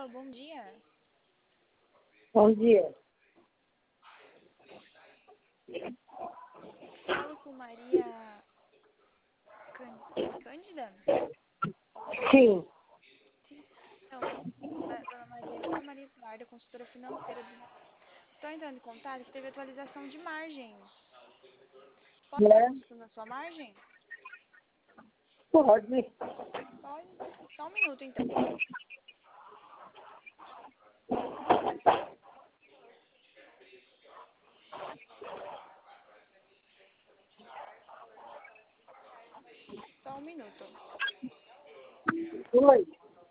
Alô, bom dia. Bom dia. Falo com Maria Cândida? Sim. Sim. Então, dona Maria, eu sou a Maria Eduarda, consultora financeira do... Estou entrando em contato que teve atualização de margem. Posso dar Né? consulta na sua margem? Pode. Pode. Só um minuto, então. Só um minuto. Oi.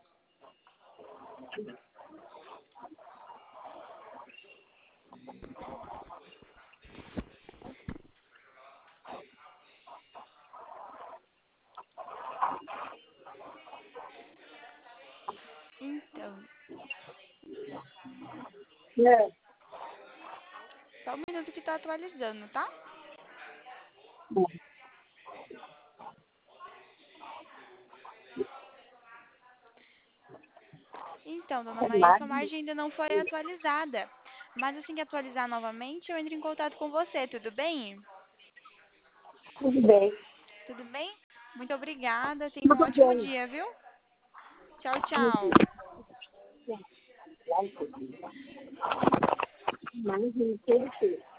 Então, Né? só um minuto que está atualizando, tá? Então, dona Maria, sua margem ainda não foi atualizada. Mas assim que atualizar novamente, eu entro em contato com você, tudo bem? Tudo bem. Tudo bem? Muito obrigada. Tenha um Tudo ótimo bem. dia, viu? Tchau, tchau. Mas não tem que ser.